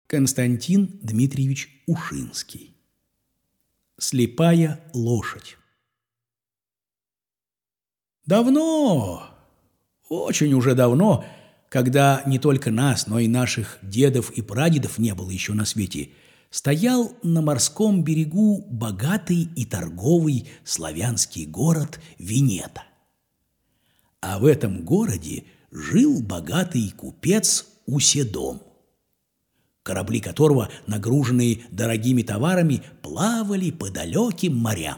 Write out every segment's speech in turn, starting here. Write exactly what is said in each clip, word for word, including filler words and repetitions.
Константин Дмитриевич Ушинский. Слепая лошадь. Давно, очень уже давно, когда не только нас, но и наших дедов и прадедов не было еще на свете, стоял на морском берегу богатый и торговый славянский город Венета. А в этом городе жил богатый купец Уседом, корабли которого, нагруженные дорогими товарами, плавали по далеким морям.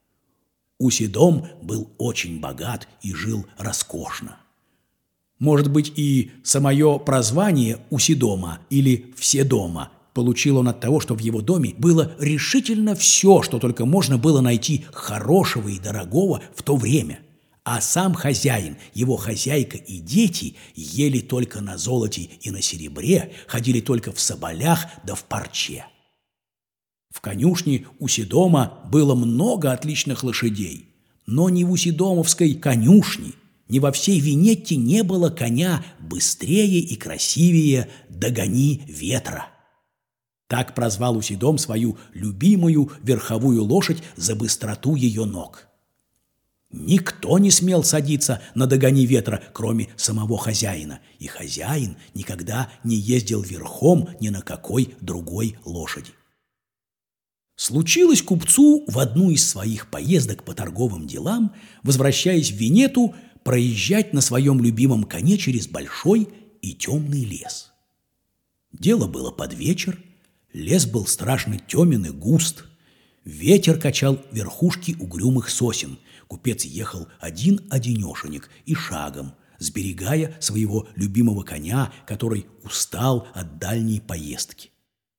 Уседом был очень богат и жил роскошно. Может быть, и самое прозвание Уседома или Вседома получил он от того, что в его доме было решительно все, что только можно было найти хорошего и дорогого в то время. А сам хозяин, его хозяйка и дети ели только на золоте и на серебре, ходили только в соболях да в парче. В конюшне Уседома было много отличных лошадей, но ни в уседомовской конюшне, ни во всей Венете не было коня быстрее и красивее «Догони ветра». Так прозвал Уседом свою любимую верховую лошадь за быстроту ее ног. Никто не смел садиться на «Догони ветра», кроме самого хозяина, и хозяин никогда не ездил верхом ни на какой другой лошади. Случилось купцу в одну из своих поездок по торговым делам, возвращаясь в Венету, проезжать на своем любимом коне через большой и темный лес. Дело было под вечер, лес был страшно темен и густ, ветер качал верхушки угрюмых сосен. Купец ехал один-одинешенек и шагом, сберегая своего любимого коня, который устал от дальней поездки.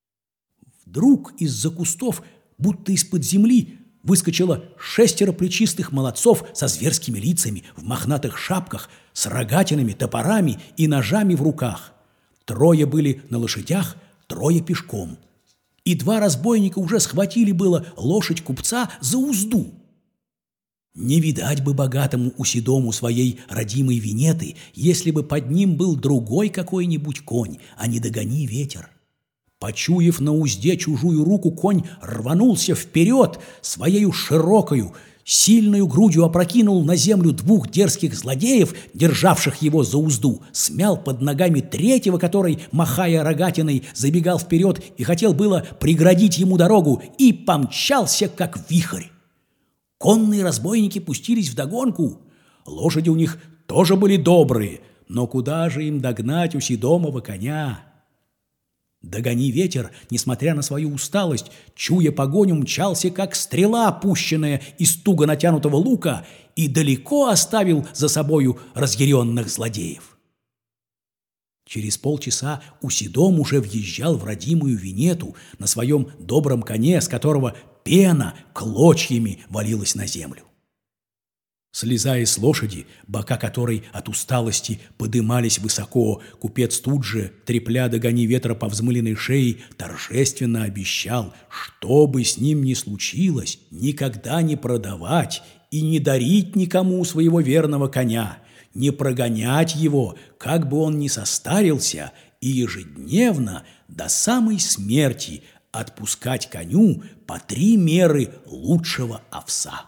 Вдруг из-за кустов, будто из-под земли, выскочило шестеро плечистых молодцов со зверскими лицами, в мохнатых шапках, с рогатинами, топорами и ножами в руках. Трое были на лошадях, трое пешком. И два разбойника уже схватили было лошадь купца за узду. Не видать бы богатому Уседому своей родимой Венеты, если бы под ним был другой какой-нибудь конь, а не «Догони ветер». Почуяв на узде чужую руку, конь рванулся вперед, своею широкою, сильную грудью опрокинул на землю двух дерзких злодеев, державших его за узду, смял под ногами третьего, который, махая рогатиной, забегал вперед и хотел было преградить ему дорогу, и помчался, как вихрь. Конные разбойники пустились вдогонку. Лошади у них тоже были добрые, но куда же им догнать Уседомова коня? «Догони ветер», несмотря на свою усталость, чуя погоню, мчался, как стрела, пущенная из туго натянутого лука, и далеко оставил за собою разъяренных злодеев. Через полчаса Уседом уже въезжал в родимую Венету на своем добром коне, с которого пена клочьями валилась на землю. Слезая с лошади, бока которой от усталости подымались высоко, купец тут же, трепля «Догони ветра» по взмыленной шее, торжественно обещал, что бы с ним ни случилось, никогда не продавать и не дарить никому своего верного коня, не прогонять его, как бы он ни состарился, и ежедневно до самой смерти отпускать коню по три меры лучшего овса.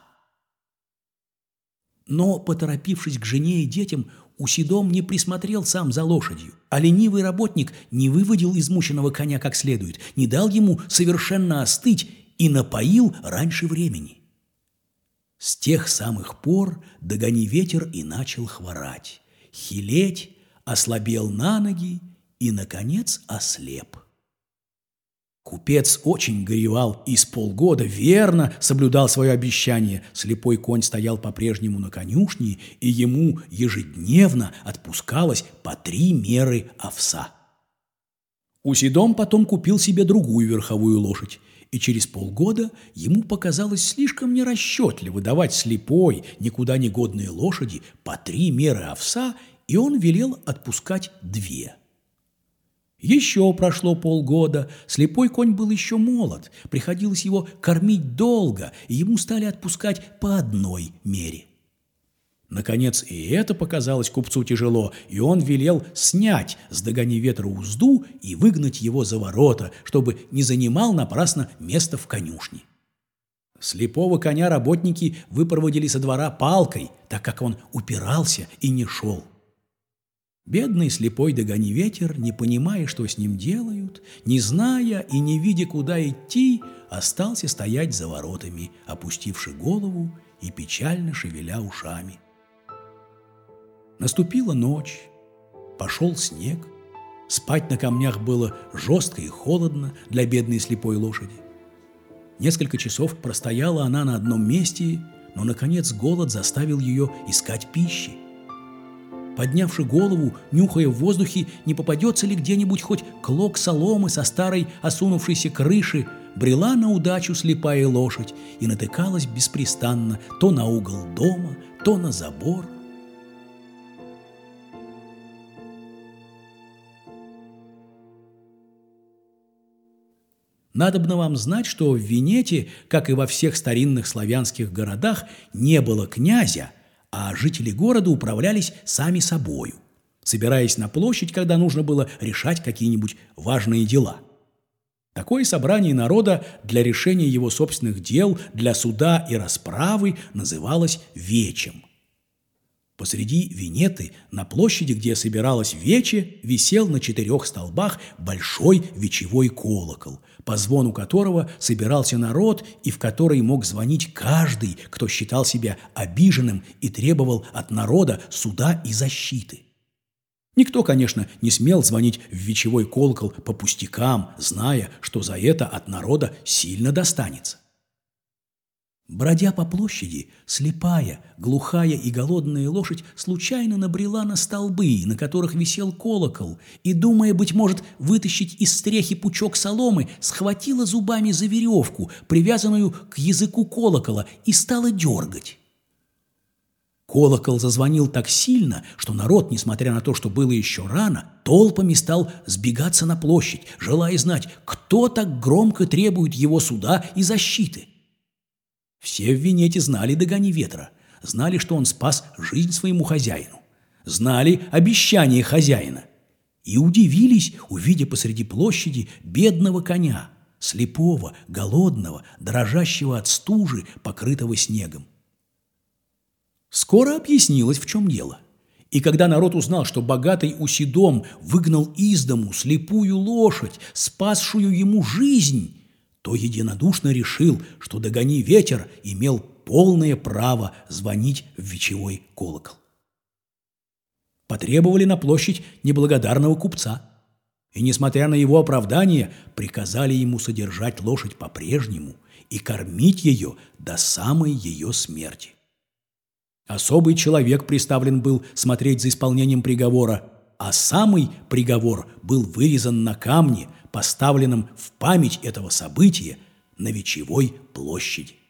Но, поторопившись к жене и детям, Уседом не присмотрел сам за лошадью, а ленивый работник не выводил измученного коня как следует, не дал ему совершенно остыть и напоил раньше времени. С тех самых пор «Догони ветер» и начал хворать, хилеть, ослабел на ноги и, наконец, ослеп. Купец очень горевал и с полгода верно соблюдал свое обещание. Слепой конь стоял по-прежнему на конюшне, и ему ежедневно отпускалось по три меры овса. Уседом потом купил себе другую верховую лошадь, и через полгода ему показалось слишком нерасчетливо давать слепой, никуда не годной лошади по три меры овса, и он велел отпускать две. Еще прошло полгода, слепой конь был еще молод, приходилось его кормить долго, и ему стали отпускать по одной мере. Наконец и это показалось купцу тяжело, и он велел снять с «Догони ветра» узду и выгнать его за ворота, чтобы не занимал напрасно место в конюшне. Слепого коня работники выпроводили со двора палкой, так как он упирался и не шел. Бедный слепой «Догони ветер», не понимая, что с ним делают, не зная и не видя, куда идти, остался стоять за воротами, опустивши голову и печально шевеля ушами. Наступила ночь, пошел снег, спать на камнях было жестко и холодно для бедной слепой лошади. Несколько часов простояла она на одном месте, но, наконец, голод заставил ее искать пищи. Поднявши голову, нюхая в воздухе, не попадется ли где-нибудь хоть клок соломы со старой осунувшейся крыши, брела на удачу слепая лошадь и натыкалась беспрестанно то на угол дома, то на забор. Надобно вам знать, что в Венете, как и во всех старинных славянских городах, не было князя, а жители города управлялись сами собою, собираясь на площадь, когда нужно было решать какие-нибудь важные дела. Такое собрание народа для решения его собственных дел, для суда и расправы называлось вечем. Посреди Венеты, на площади, где собиралось вече, висел на четырех столбах большой вечевой колокол, по звону которого собирался народ и в который мог звонить каждый, кто считал себя обиженным и требовал от народа суда и защиты. Никто, конечно, не смел звонить в вечевой колокол по пустякам, зная, что за это от народа сильно достанется. Бродя по площади, слепая, глухая и голодная лошадь случайно набрела на столбы, на которых висел колокол, и, думая, быть может, вытащить из стрехи пучок соломы, схватила зубами за веревку, привязанную к языку колокола, и стала дергать. Колокол зазвонил так сильно, что народ, несмотря на то, что было еще рано, толпами стал сбегаться на площадь, желая знать, кто так громко требует его суда и защиты. Все в Венете знали «Догони ветра», знали, что он спас жизнь своему хозяину, знали обещание хозяина и удивились, увидя посреди площади бедного коня, слепого, голодного, дрожащего от стужи, покрытого снегом. Скоро объяснилось, в чем дело. И когда народ узнал, что богатый Усидом выгнал из дому слепую лошадь, спасшую ему жизнь, то единодушно решил, что «Догони ветер» имел полное право звонить в вечевой колокол. Потребовали на площадь неблагодарного купца, и, несмотря на его оправдание, приказали ему содержать лошадь по-прежнему и кормить ее до самой ее смерти. Особый человек приставлен был смотреть за исполнением приговора, а самый приговор был вырезан на камне, поставленном в память этого события на вечевой площади.